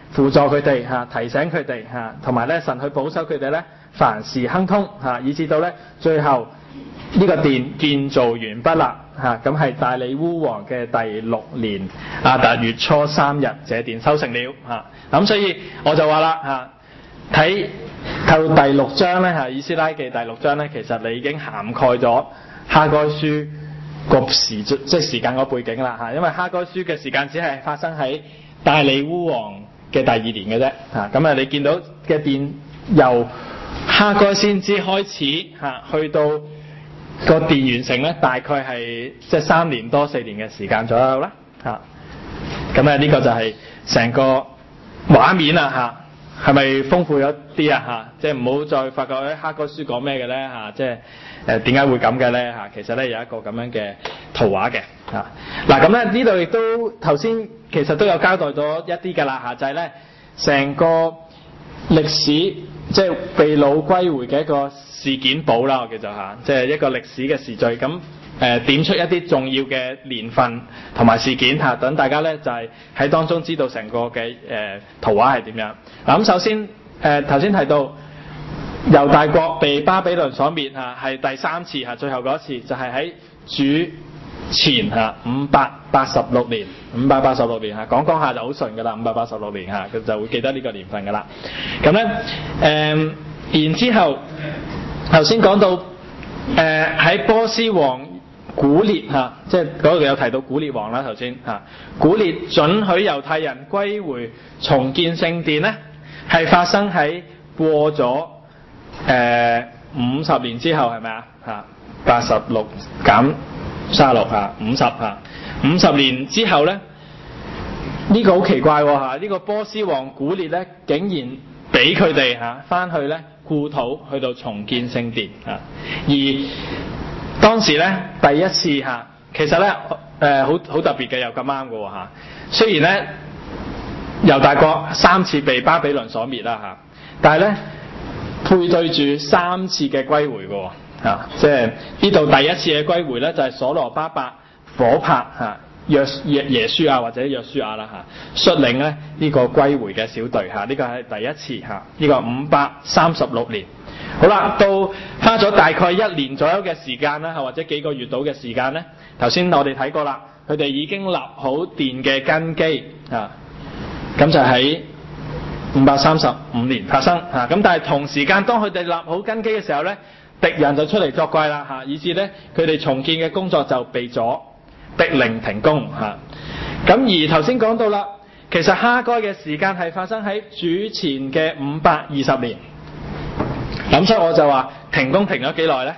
輔助佢哋嚇，提醒佢哋嚇，同埋咧神去保守佢哋咧，凡事亨通嚇，以至到咧最後呢個殿建造完畢啦嚇，咁係大利烏王嘅第六年亞達月初三日，這殿修成了嚇。咁所以我就話啦嚇，睇到第六章咧嚇，以斯拉記第六章咧，其實你已經涵蓋咗哈該書個時即係時間個背景啦嚇，因為哈該書嘅時間只係發生喺大利烏王嘅第二年嘅啫嚇，咁啊你見到嘅殿由哈該先知開始嚇，去到個殿完成咧，大概係即係三年多四年嘅時間左右啦嚇。咁啊呢個就係成個畫面啦嚇，係咪豐富咗啲啊嚇？即係唔好再發覺誒哈該書講咩嘅咧嚇，即係誒點解會咁嘅咧嚇？其實咧有一個咁樣嘅圖畫嘅嚇。嗱咁咧呢度亦都頭先其實都有交代咗一啲㗎啦嚇，就係咧成個歷史即係被擄歸回嘅一個事件簿啦，我叫做嚇，即係一個歷史嘅時序咁誒、呃、點出一啲重要嘅年份同埋事件嚇，等大家咧就係、是、喺當中知道成個嘅誒、呃、圖畫係點樣。嗱咁首先誒頭先提到猶大國被巴比倫所滅嚇，係第三次嚇，最後嗰一次就係喺主前嚇五百八十六年，五百八十六年嚇，講講下就好順㗎啦，五百八十六年嚇，佢就會記得呢個年份㗎啦。咁咧誒，然之後頭先講到誒喺、呃、波斯王古列嚇，即係嗰度有提到古列王啦，頭先嚇，古列准許猶太人歸回重建聖殿咧，係發生喺過咗誒五十年之後係咪啊嚇？八十六減三十六嚇，五十嚇，五十年之後咧，呢、這個好奇怪喎嚇，呢、這個波斯王古列咧，竟然俾佢哋嚇翻去咧故土去到重建聖殿嚇，而當時咧第一次嚇，其實咧誒好好特別嘅，又咁啱嘅喎嚇。雖然咧猶大國三次被巴比倫所滅啦嚇，但係咧配對住三次嘅歸回嘅喎。啊，即係呢度第一次嘅歸回咧，就係、是、所羅巴伯、火柏嚇、約耶耶書亞或者約書亞啦嚇，率領咧呢、這個歸回嘅小隊嚇，呢、這個係第一次嚇，呢、這個五百三十六年。好啦，到花咗大概一年左右嘅時間啦，或者幾個月到嘅時間咧，頭先我哋睇過啦，佢哋已經立好殿嘅根基啊，咁就喺五百三十五年發生嚇。咁、啊、但係同時間，當佢哋立好根基嘅時候咧，敵人就出嚟作怪啦嚇，以致咧佢哋重建嘅工作就被阻，逼令停工嚇。咁、啊、而頭先講到啦，其實哈該嘅時間係發生喺主前嘅五百二十年。咁所以我就話停工停咗幾耐咧？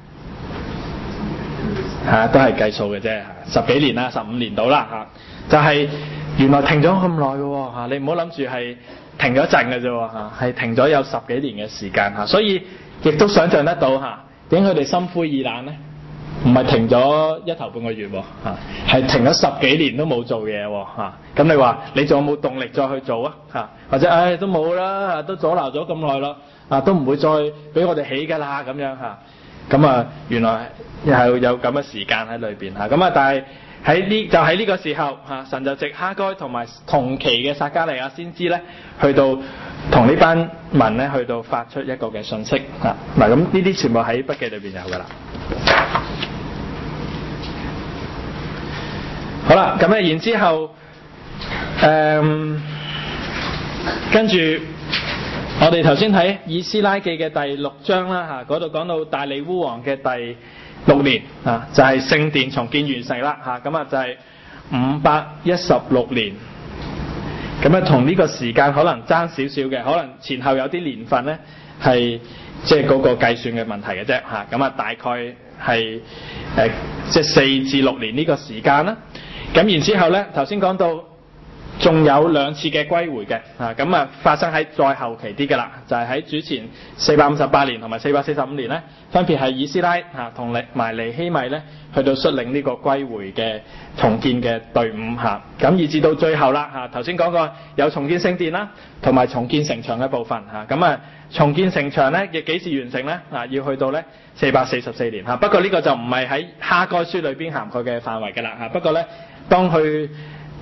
嚇、啊，都係計數嘅啫，十幾年啦，十五年到啦嚇。就係、是、原來停咗咁耐嘅喎嚇，你唔好諗住係停咗一陣嘅啫喎嚇，係停咗有十幾年嘅時間嚇，所以。亦都想像得到嚇，點解佢哋心灰意冷咧？唔係停咗一頭半個月喎嚇，係停咗十幾年都冇做嘢喎嚇。咁你話你仲有冇動力再去做啊嚇？或者唉、哎、都冇啦，都阻撓咗咁耐啦，啊都唔會再俾我哋起㗎啦咁樣嚇。咁啊原來係有咁嘅時間喺裏邊嚇。咁啊但係喺呢就喺呢個時候嚇，神就藉哈該同埋同期嘅撒迦利亞先知咧，去到同呢班民咧去到發出一個嘅信息嚇。嗱咁呢啲全部喺筆記裏邊有㗎啦。好啦，咁咧然之後誒、嗯、跟住我哋頭先睇以斯拉記嘅第六章啦嚇，嗰度講到大利烏王嘅第六年啊，就係、是、聖殿重建完成啦嚇，咁啊就係五百一十六年，咁啊同呢個時間可能爭少少嘅，可能前後有啲年份咧係即係嗰個計算嘅問題嘅啫嚇，咁啊大概係誒即係四至六年呢個時間啦，咁然之後咧頭先講到。仲有兩次嘅歸回嘅，啊咁啊發生喺再後期啲嘅啦，就係、是、喺主前四百五十八年同埋四百四十五年咧，分別係以斯拉嚇同埋尼希米咧去到率領呢個歸回嘅重建嘅隊伍嚇，咁以至到最後啦嚇，頭先講過有重建聖殿啦，同埋重建城牆嘅部分嚇，咁啊重建城牆咧亦幾時完成咧？啊要去到咧四百四十四年嚇，不過呢個就唔係喺哈該書裏邊涵蓋嘅範圍嘅啦嚇，不過咧當佢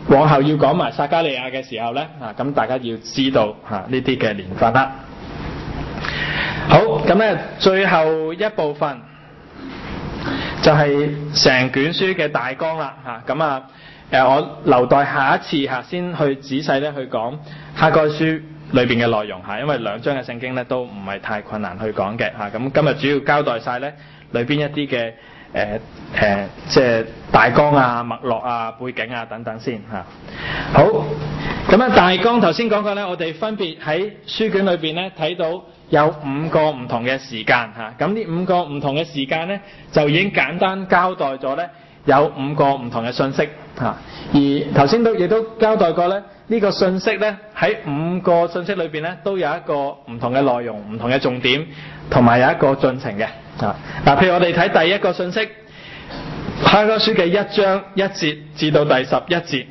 往後要講埋撒迦利亞嘅時候咧，啊咁大家要知道嚇呢啲嘅年份啦。好，咁咧最後一部分就係成卷書嘅大綱啦，嚇咁啊誒我留待下一次嚇先去仔細咧去講哈該書裏邊嘅內容嚇，因為兩章嘅聖經咧都唔係太困難去講嘅嚇，咁今日主要交代晒咧裏邊一啲嘅誒誒即係大綱啊、脈絡啊、背景啊等等先嚇。好，咁啊大綱頭先講過咧，我哋分別喺書卷裏邊咧睇到有五個唔同嘅時間嚇，咁呢五個唔同嘅時間咧就已經簡單交代咗咧有五個唔同嘅信息嚇，而頭先都亦都交代過咧呢個信息咧喺五個信息裏邊咧都有一個唔同嘅內容、唔同嘅重點，同埋有一個進程嘅嚇。嗱，譬如我哋睇第一個信息，哈該書嘅一章一節至到第十一節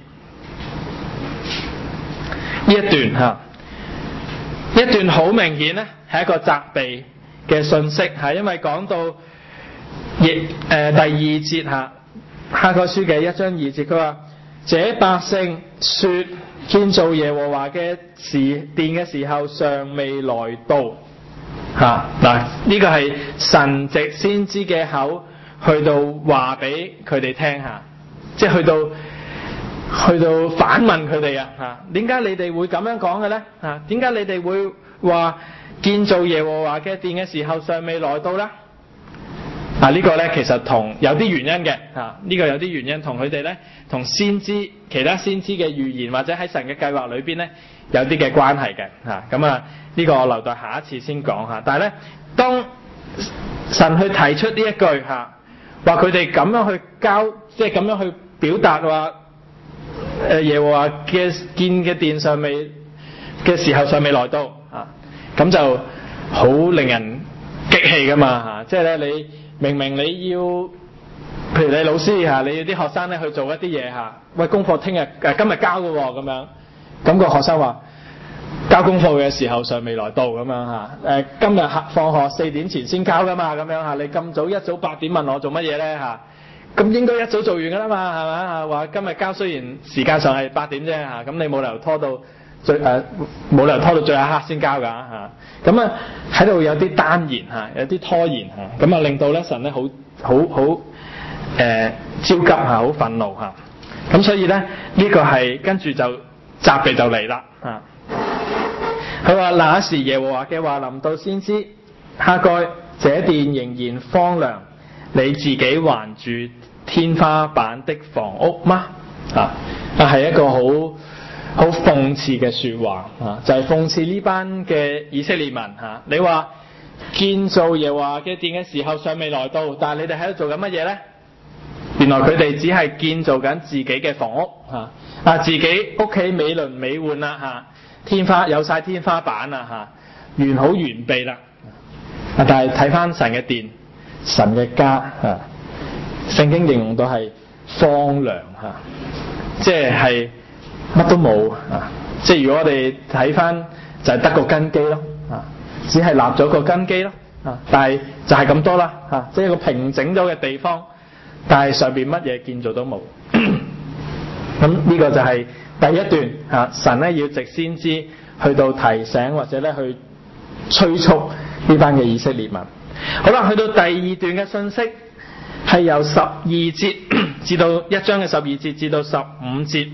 呢一段嚇。一段好明顯咧，係一個責備嘅信息，係因為講到亦誒、呃、第二節嚇，哈該書嘅一章二節，佢話：這百姓說建造耶和華嘅時殿嘅時候尚未來到嚇。嗱，呢個係神藉先知嘅口去到話俾佢哋聽嚇，即係去到。去到反問佢哋啊，嚇點解你哋會咁樣講嘅咧？嚇點解你哋會話建造耶和華嘅殿嘅時候尚未來到咧？啊、這個、呢個咧其實同有啲原因嘅嚇，呢、這個有啲原因同佢哋咧同先知其他先知嘅預言或者喺神嘅計劃裏邊咧有啲嘅關係嘅嚇。咁啊呢、這個我留待下一次先講嚇。但係咧當神去提出呢一句嚇，話佢哋咁樣去交，即係咁樣去表達話。誒耶和華嘅建嘅殿尚未嘅時候尚未來到啊，咁就好令人激氣噶嘛嚇！即係咧你明明你要，譬如你老師嚇，你要啲學生咧去做一啲嘢嚇，喂功課聽日誒今日交嘅喎咁樣，咁個學生話交功課嘅時候尚未來到咁樣嚇，誒今日放學四點前先交噶嘛咁樣嚇，你咁早一早八點問我做乜嘢咧嚇？咁應該一早做完噶啦嘛，係咪啊？話今日交雖然時間上係八點啫嚇，咁你冇理由拖到最誒冇理由拖到最後一刻先交㗎嚇。咁啊喺度有啲耽延嚇，有啲拖延嚇，咁啊令到咧神咧好好好誒焦急嚇，好憤怒嚇。咁所以咧呢個係跟住就責備就嚟啦嚇。佢話那時耶和華嘅話臨到先知哈該，這殿仍然荒涼，你自己還住天花板的房屋嗎？啊，係一個好好諷刺嘅說話啊，就係、是、諷刺呢班嘅以色列民嚇、啊。你話建造耶和華嘅殿嘅時候尚未來到，但係你哋喺度做緊乜嘢呢？原來佢哋只係建造緊自己嘅房屋嚇，啊自己屋企美輪美奐啦嚇，天花有晒天花板啦嚇，完好完備啦。啊，但係睇翻神嘅殿。神嘅家啊，聖經形容到係荒涼嚇，即係乜都冇啊！即係如果我哋睇翻就係得個根基咯啊，只係立咗個根基咯啊，但係就係咁多啦嚇，即係一個平整咗嘅地方，但係上邊乜嘢建造都冇。咁呢個就係第一段嚇，神咧要藉先知去到提醒或者咧去催促呢班嘅以色列民。好啦，去到第二段嘅信息係由十二節至到一章嘅十二節至到十五節，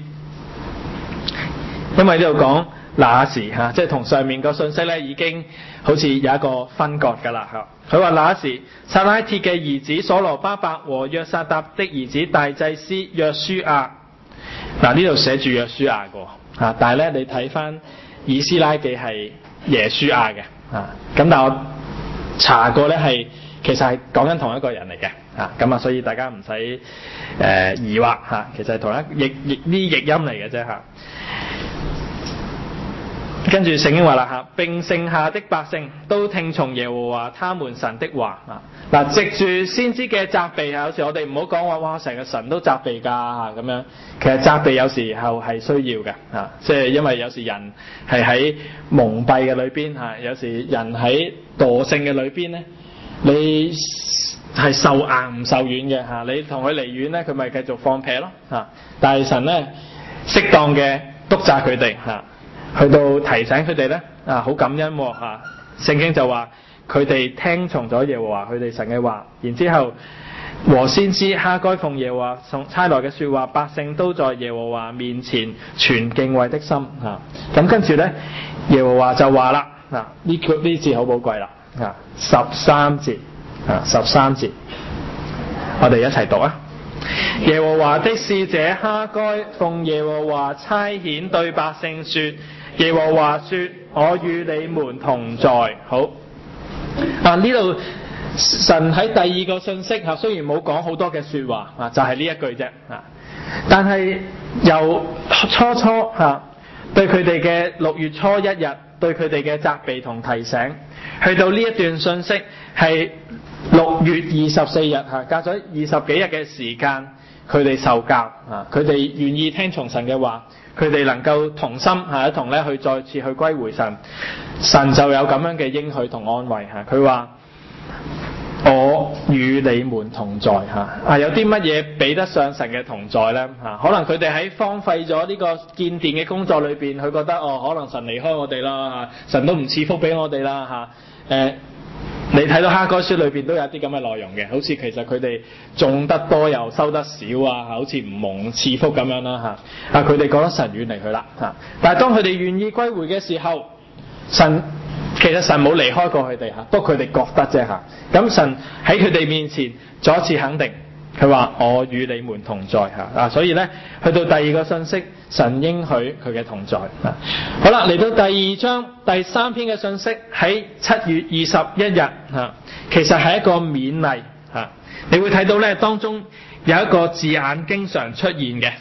因為呢度講那時嚇，即係同上面個信息咧已經好似有一個分割㗎啦嚇。佢話那時撒拉鐵嘅兒子所羅巴伯和約撒答的兒子大祭司約書亞，嗱呢度寫住約書亞個嚇，但係咧你睇翻以斯拉記係耶書亞嘅嚇，咁但係我查過咧係其實係講緊同一個人嚟嘅嚇，咁啊所以大家唔使誒疑惑嚇，其實係同一譯譯呢譯音嚟嘅啫嚇。跟住聖經話啦嚇，並剩下的百姓都聽從耶和華他們神的話啊。嗱，藉住先知嘅責備啊，有時我哋唔好講話哇成個神都責備㗎嚇咁樣，其實責備有時候係需要嘅嚇，即係因為有時人係喺蒙蔽嘅裏邊嚇，有時人喺惰性嘅裏邊咧，你係受硬唔受軟嘅嚇，你同佢離遠咧，佢咪繼續放屁咯嚇，但係神咧適當嘅督責佢哋嚇，去到提醒佢哋咧啊，好感恩喎嚇。聖經就話佢哋聽從咗耶和華佢哋神嘅話，然之後和先知哈該奉耶和華送差來嘅説話，百姓都在耶和華面前存敬畏的心嚇。咁跟住咧，耶和華就話啦嗱，呢呢節好寶貴啦啊，十三節啊，十三節，我哋一齊讀啊！耶和華的使者哈該奉耶和華差遣對百姓說：耶和華說，我與你們同在。好啊，呢度神喺第二個信息嚇，雖然冇講好多嘅説話啊，就係、是、呢一句啫啊，但係由初初嚇對佢哋嘅六月初一日對佢哋嘅責備同提醒，去到呢一段信息係六月二十四日嚇，隔咗二十幾日嘅時間，佢哋受教啊，佢哋願意聽從神嘅話，佢哋能夠同心嚇一同咧去再次去歸回神，神就有咁樣嘅應許同安慰嚇。佢話：我與你們同在嚇啊！有啲乜嘢比得上神嘅同在呢？嚇？可能佢哋喺荒廢咗呢個建殿嘅工作裏邊，佢覺得哦，可能神離開我哋啦嚇，神都唔賜福俾我哋啦嚇。誒、啊，你睇到哈該書裏邊都有啲咁嘅內容嘅，好似其實佢哋種得多又收得少啊，好似唔蒙賜福咁樣啦嚇。啊，佢哋覺得神遠離佢啦嚇，但係當佢哋願意歸回嘅時候，神其實神冇離開過佢哋嚇，不過佢哋覺得啫嚇。咁神喺佢哋面前再一次肯定，佢話我與你們同在嚇啊！所以咧，去到第二個信息，神應許佢嘅同在啊。好啦，嚟到第二章第三篇嘅信息喺七月二十一日嚇，其實係一個勉勵嚇。你會睇到咧，當中有一個字眼經常出現嘅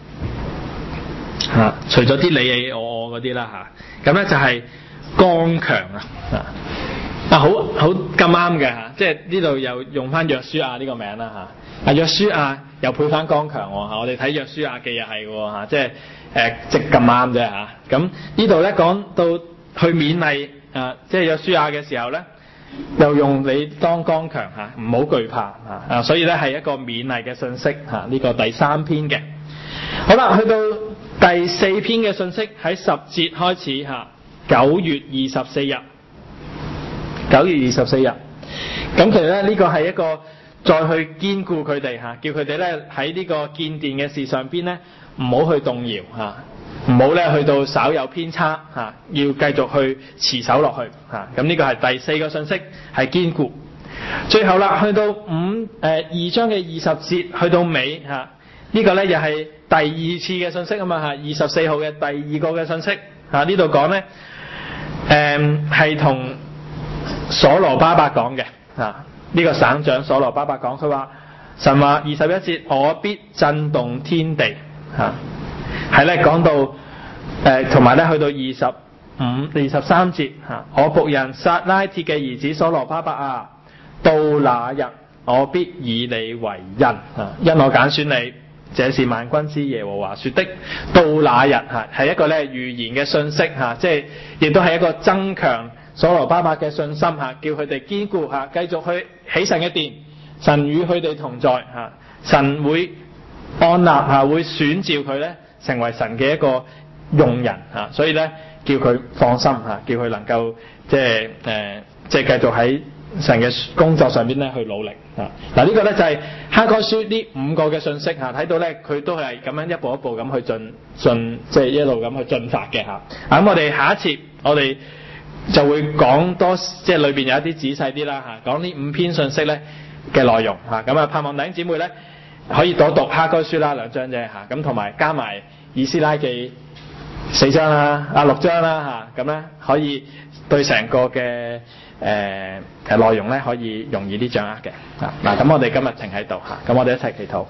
嚇，除咗啲你你我我嗰啲啦嚇，咁咧就係剛強啊啊，好好咁啱嘅嚇，即係呢度又用翻約書亞呢個名啦嚇。啊，約書亞又配翻剛強喎嚇，我哋睇約書亞記又係喎嚇，即係誒即咁啱啫嚇。咁呢度咧講到去勉勵啊，即係約書亞嘅時候咧，又用你當剛強嚇，唔好懼怕嚇啊，所以咧係一個勉勵嘅信息嚇。呢個第三篇嘅，好啦，去到第四篇嘅信息喺十節開始嚇。九月二十四日，九月二十四日，咁其實咧呢個係一個再去堅固佢哋嚇，叫佢哋咧喺呢個建殿嘅事上邊咧唔好去動搖嚇，唔好咧去到稍有偏差嚇，要繼續去持守落去嚇。咁呢個係第四個信息，係堅固。最後啦，去到五誒、呃、二章嘅二十節去到尾嚇，呢、這個咧又係第二次嘅信息啊嘛嚇，二十四號嘅第二個嘅信息嚇，呢度講咧。誒係同所羅巴伯講嘅啊，呢、這個省長所羅巴伯講，佢話神話二十一節，我必震動天地嚇，係咧講到誒同埋咧去到二十五、二十三節嚇、啊，我僕人撒拉鐵嘅兒子所羅巴伯啊，到那日我必以你為印啊，因我揀選你。這是萬軍之耶和華說的。到那日嚇係一個咧預言嘅信息嚇，即係亦都係一個增強所羅巴伯嘅信心嚇，叫佢哋堅固嚇，繼續去起神嘅殿，神與佢哋同在嚇，神會按立嚇，會選召佢咧成為神嘅一個用人嚇，所以咧叫佢放心嚇，叫佢能夠即係誒即係繼續喺神嘅工作上邊咧去努力啊！嗱、這、呢個咧就係哈該書呢五個嘅信息嚇，睇到咧佢都係咁樣一步一步咁去進進，即係一路咁去進發嘅嚇。咁、啊、我哋下一節我哋就會講多，即係裏邊有一啲仔細啲啦嚇，講呢五篇信息咧嘅內容嚇。咁啊，盼望弟兄姊妹咧可以多讀哈該書啦兩章啫嚇，咁同埋加埋以斯拉記四章啦、啊六章啦嚇，咁、啊、咧可以對成個嘅。誒誒內容咧可以容易啲掌握嘅嚇。嗱，咁我哋今日停喺度嚇，咁我哋一齊祈禱。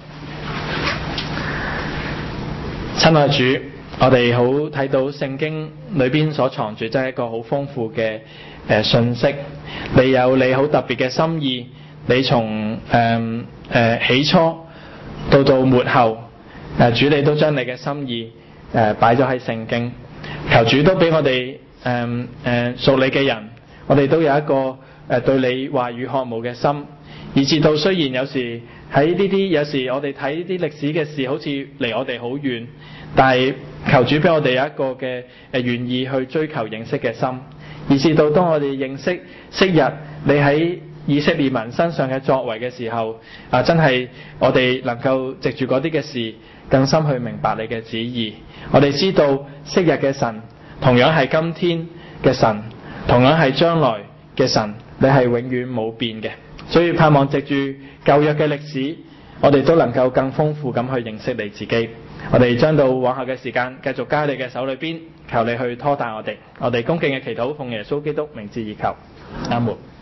親愛主，我哋好睇到聖經裏邊所藏住真係一個好豐富嘅誒信息。你有你好特別嘅心意，你從誒誒起初到到末後誒主，你都將你嘅心意誒擺咗喺聖經。求主都俾我哋誒誒屬你嘅人。我哋都有一個誒對你話語渴慕嘅心， 以至到雖然有時喺呢啲有時我哋睇呢啲歷史嘅事好似離我哋好遠，但係求主俾我哋有一個嘅誒願意去追求認識嘅心，以至到當我哋認識昔日你喺以色列民身上嘅作為嘅時候，啊真係我哋能夠藉住嗰啲嘅事更深去明白你嘅旨意。我哋知道昔日嘅神同樣係今天嘅神，同樣係將來嘅神，你係永遠冇變嘅。所以盼望藉住舊約嘅歷史，我哋都能夠更豐富咁去認識你自己。我哋將到往後嘅時間繼續加喺你嘅手裏邊，求你去拖帶我哋。我哋恭敬嘅祈禱，奉耶穌基督名字而求，阿門。